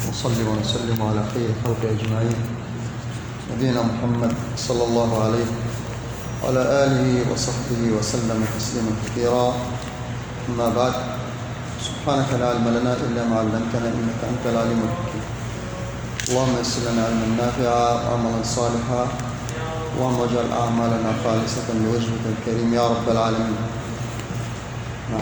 ونصلي ونسلم على خير خلق أجمعين نبينا محمد صلى الله عليه وعلى آله وصحبه وسلم تسليما كثيرا. أما بعد، سبحانك لا علم لنا إلا ما علمتنا إنك أنت العليم الحكيم. اللهم يسر لنا علما نافعا وعملا صالحا، اللهم اجعل أعمالنا خالصة لوجهك الكريم يا رب العالمين. نعم.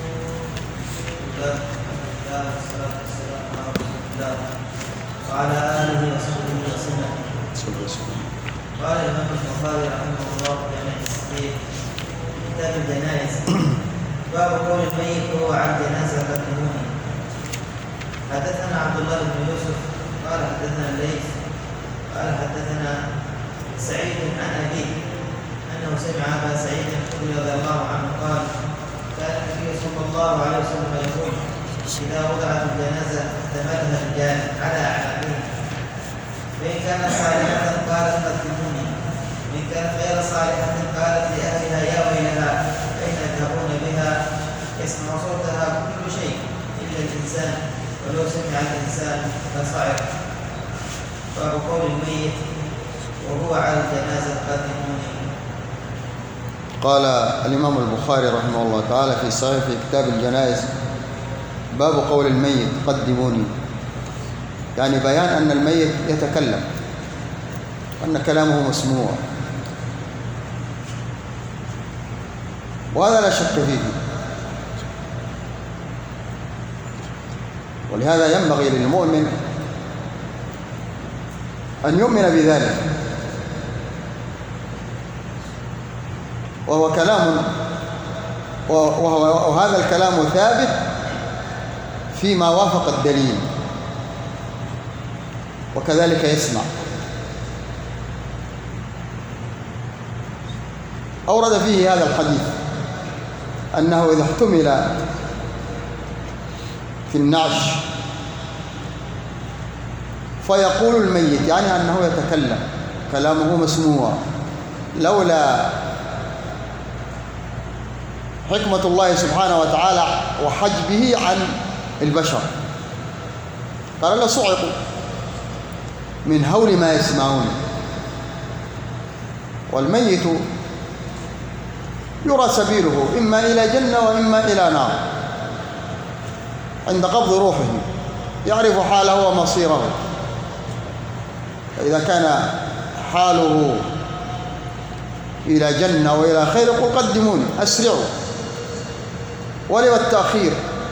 وعلى آله وصحبه وسلم. قال الإمام البخاري رحمه الله في جامع الصحيح كتاب الجنائز: باب قول الميت وهو عن جنازة قدموني. حدثنا عبد الله بن يوسف قال حدثنا الليث قال حدثنا سعيد عن أبيه أنه سمع أبا سعيد الخدري رضي الله عنه قال: كان النبي صلى الله عليه وسلم يقول: إذا وضعت الجنازة احتملها الرجال على أعناقهم، فإن كانت صالحة قالت قدموني، وإن كانت غير صالحة قالت لأهلها يا ويلها أين يذهبون بها؟ يسمع صوتها كل شيء إلا الإنسان، ولو سمع الإنسان لصعق. باب قول الميت وهو على الجنازة قدموني. قال الإمام البخاري رحمه الله تعالى في صحيح في كتاب الجنائز: باب قول الميت قدموني، يعني بيان أن الميت يتكلم وأن كلامه مسموع، وهذا لا شك فيه. ولهذا ينبغي للمؤمن أن يؤمن بذلك، وهو كلام وهذا الكلام ثابت فيما وافق الدليل، وكذلك يسمع. أورد فيه هذا الحديث أنه إذا احتمل في النعش فيقول الميت، يعني أنه يتكلم كلامه مسموع، لولا حكمة الله سبحانه وتعالى وحجبه عن البشر قال لصعقوا من هول ما يسمعون. والميت يرى سبيله إما إلى جنة وإما إلى نار عند قبض روحه، يعرف حاله ومصيره. فإذا كان حاله إلى جنة وإلى خير قل قدموني، أسرعوا، ولو التأخير.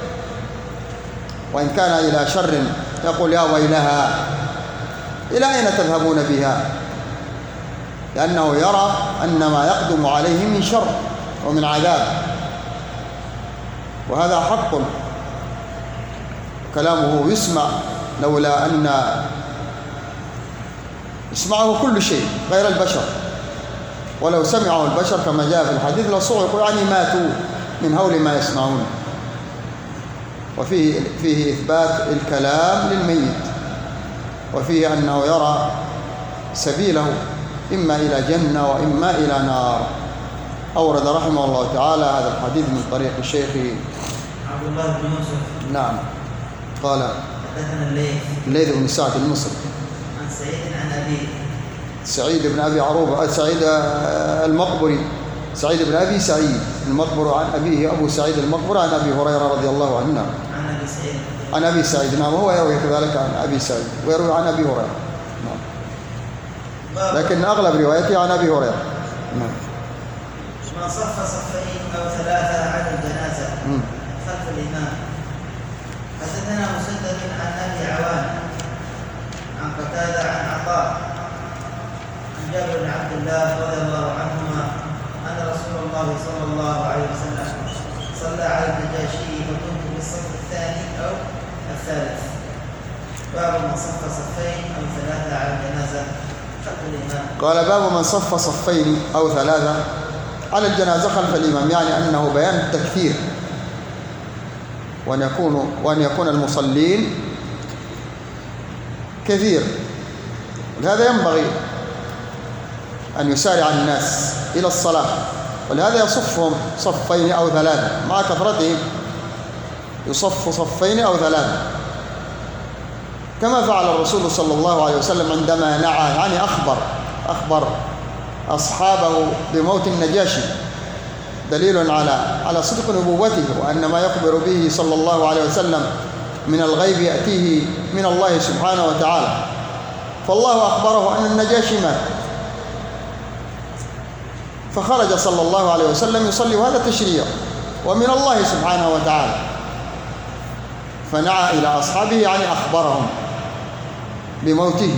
وإن كان إلى شر يقول يا ويلها إلى أين تذهبون بها؟ لأنه يرى أن ما يقدم عليه من شر ومن عذاب، وهذا حق. كلامه يسمع، لولا أن يسمعه كل شيء غير البشر، ولو سمعه البشر كما جاء في الحديث لصعقوا، يعني ماتوا من هول ما يسمعون. وفيه إثبات الكلام للميت، وفيه أنه يرى سبيله إما إلى جنة وإما إلى نار. أورد رحمه الله تعالى هذا الحديث من طريق الشيخ عبد الله بن يوسف. نعم. قال حدثنا الليث بن سعد المصري عن سعيد عن أبيه سعيد بن أبي عروبة، سعيد المقبري، سعيد بن أبي سعيد المقبر عن أبيه أبو سعيد المقبر عن أبي هريرة رضي الله عنه. عن أبي سعيد عن أبي سعيد، نعم، هو يروي كذلك عن أبي سعيد ويروي عن أبي هريرة، نعم، لكن أغلب روايته عن أبي هريرة. نعم. من صف صفين أو ثلاثة على الجنازة خلف الإمام. حدثنا مسدد عن أبي عوان عن قتادة عن عطاء عن جابر بن عبد الله رضي الله عنهما أن رسول الله صلى الله عليه وسلم صلى على النجاشي فكنت في الصف الثاني أو الثالث. باب من صف صفين أو ثلاثة على الجنازة خلف الإمام. قال باب من صف صفين أو ثلاثة على الجنازة خلف الإمام، يعني أنه بيان التكثير، وأن يكون المصلين كثير. ولهذا ينبغي أن يسارع الناس إلى الصلاة، ولهذا يصفهم صفين أو ثلاثة، مع كثرتهم يصف صفين أو ثلاثة كما فعل الرسول صلى الله عليه وسلم عندما نعى، يعني أخبر أصحابه بموت النجاشي، دليل على صدق نبوته، وأن ما يخبر به صلى الله عليه وسلم من الغيب يأتيه من الله سبحانه وتعالى. فالله أخبره أن النجاشي مات، فخرج صلى الله عليه وسلم يصلي، وهذا تشريع ومن الله سبحانه وتعالى. فنعى إلى أصحابه يعني أخبرهم بموته،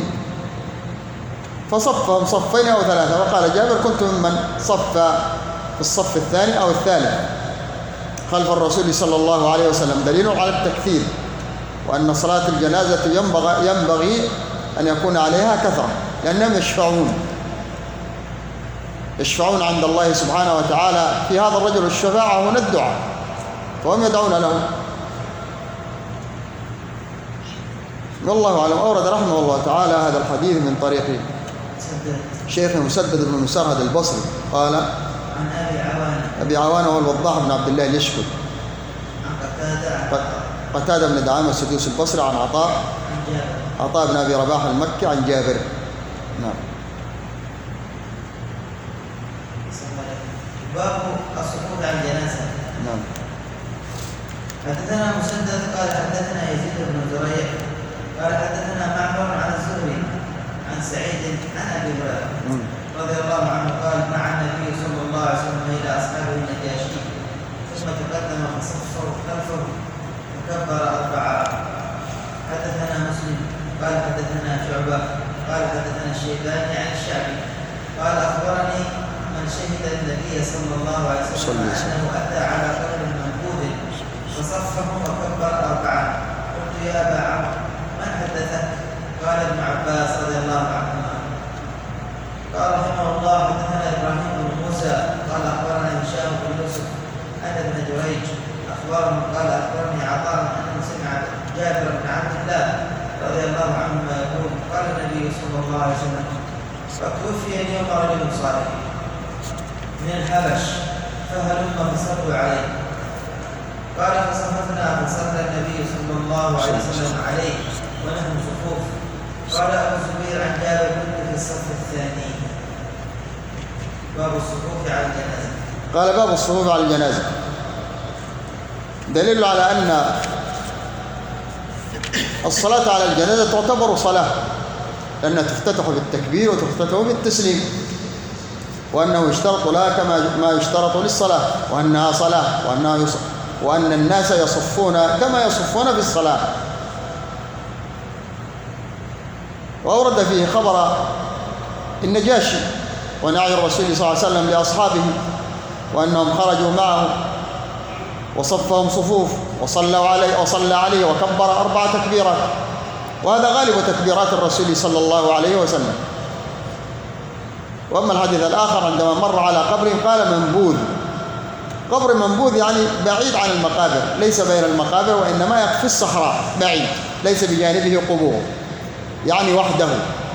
فصفهم صفين أو ثلاثة. وقال جابر: كنت ممن صف في الصف الثاني أو الثالث خلف الرسول صلى الله عليه وسلم، دليل على التكثير، وأن صلاة الجنازة ينبغي أن يكون عليها كثرة، لأنهم يشفعون عند الله سبحانه وتعالى في هذا الرجل. الشفاعة هنا الدعاء، فهم يدعون له. والله أعلم. أورد رحمه الله تعالى هذا الحديث من طريق شيخ مسدد بن مسرهد البصري، قال: عن أبي عوانة هو الوضاح بن عبد الله اليشكر، عن قتادة بن دعامة السدوسي البصري، عن عطاء بن أبي رباح المكي، عن جابر. نعم. باب السقوط عن الجنازة. نعم. حدثنا مسدد قال حدثنا يزيد بن زريع قال حدثنا معمر عن الزهري عن سعيد عن ابي هريره رضي الله عنه قال: مع النبي صلى الله عليه وسلم الى اصحابه النجاشي، ثم تقدم فصفوا خلفه وكبر اربعه. حدثنا مسلم قال حدثنا شعبه قال حدثنا الشيباني عن الشعبي قال: اخبرني من شهد النبي صلى الله عليه وسلم انه اتى على قبر منبوذ فصفه وكبر اربعه. قلت: يا ابا عمرو من حدثك؟ قال: ابن عباس رضي الله عنهما. قال رحمه الله: حدثنا ابراهيم بن موسى قال اخبرنا هشام بن يوسف ان ابن جريج اخبرهم قال: اخبرني عطاء انه سمع جابر بن عبد الله رضي الله عنهما يقول: قال النبي صلى الله عليه وسلم: فتوفي اليوم رجل صالح من الحبش فهلم فصلوا عليه. قال: فصففنا فصلى النبي صلى الله عليه وسلم عليه ونحن صفوف. قال ابو الزبير عن جابر: كنت في الصف الثاني. باب الصفوف على الجنازه. قال: باب الصفوف على الجنازة، دليل على أن الصلاة على الجنازة تعتبر صلاة، لأنها تفتتح بالتكبير وتفتتح بالتسليم، وأنه يشترط لها كما ما يشترط للصلاة، وأنها صلاة، وأن الناس يصفون كما يصفون في الصلاة. وأورد فيه خبر النجاشي ونعي الرسول صلى الله عليه وسلم لأصحابه، وأنهم خرجوا معه وصفهم صفوف وصلى عليه وكبر 4 تكبيرات، وهذا غالب تكبيرات الرسول صلى الله عليه وسلم. وأما الحديث الآخر عندما مر على قبر قال: منبوذ. قبر منبوذ يعني بعيد عن المقابر، ليس بين المقابر، وإنما في الصحراء بعيد، ليس بجانبه قبور، يعني وحده.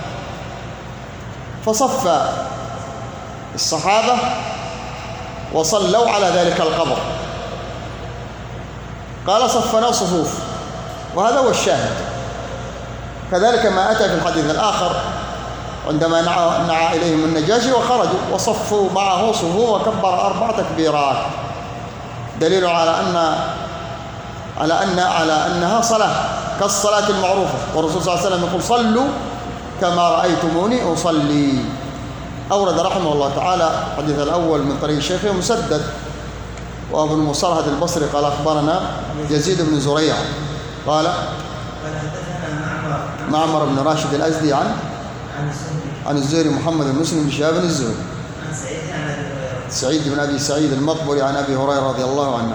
فصف الصحابة وصلوا على ذلك القبر. قال: صفنا صفوف، وهذا هو الشاهد. كذلك ما أتى في الحديث الآخر عندما نعى إليهم النجاشي وخرجوا وصفوا معه صفوف وكبر 4 تكبيرات، دليل على أنها صلاة كالصلاة المعروفة. والرسول صلى الله عليه وسلم يقول: صلوا كما رأيتموني أصلي. أورد رحمه الله تعالى الحديث الأول من طريق شيخه مسدد وابن مسرهد البصري قال: أخبرنا يزيد بن زريع قال: معمر بن راشد الأزدي عن الزهري محمد بن مسلم بن شهاب الزهري عن سعيد بن أبي سعيد المقبري عن أبي هريرة رضي الله عنه.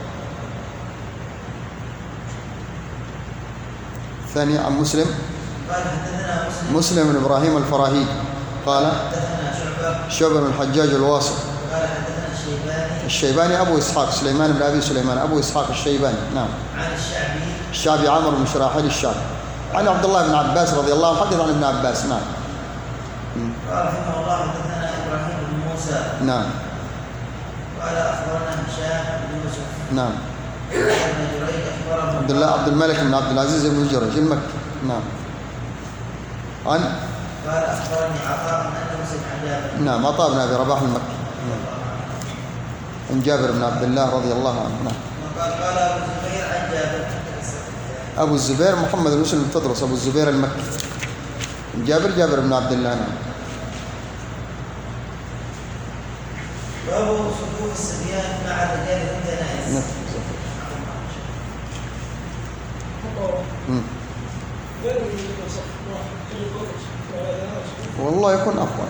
الثاني عن مسلم قال: حدثنا مسلم بن إبراهيم الفراهيدي قال: حدثنا شعبة بن الحجاج الواسط. قال: حدثنا الشيباني أبو إسحاق سليمان بن أبي سليمان أبو إسحاق الشيباني. نعم. عن الشعبي عمرو بن شراحيل الشعبي عن عبد الله بن عباس رضي الله عنه، حدث عن ابن عباس. نعم. قال رحمه الله: حدثنا إبراهيم بن موسى. نعم. قال: أخبرنا هشام بن يوسف. نعم. ابن جريج أخبرنا عبد الملك بن عبد العزيز بن جريج المكي. نعم. عن قال أخبرني عطاء أنه سمع جابر. نعم، عطاء بن أبي رباح المكي. عن جابر بن عبد الله رضي الله عنه. نعم. قال أبو الزبير عن جابر. أبو الزبير محمد بن مسلم التدرس، أبو الزبير المكي. جابر بن عبد الله. نعم. باب صفوف الصبيان مع الرجال في الجنائز. والله يكون أفضل.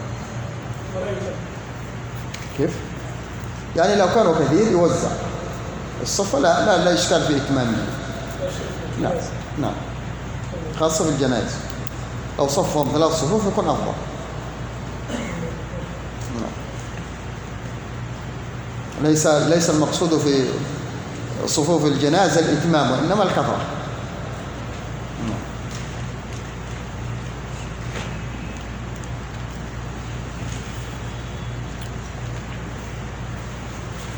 كيف؟ يعني لو كانوا كثير يوزع الصف، لا إشكال في إتمامه. نعم. خاصة في الجنائز لو صفهم 3 صفوف يكون أفضل. ليس المقصود في صفوف الجنازة الإتمام، وإنما الكثرة.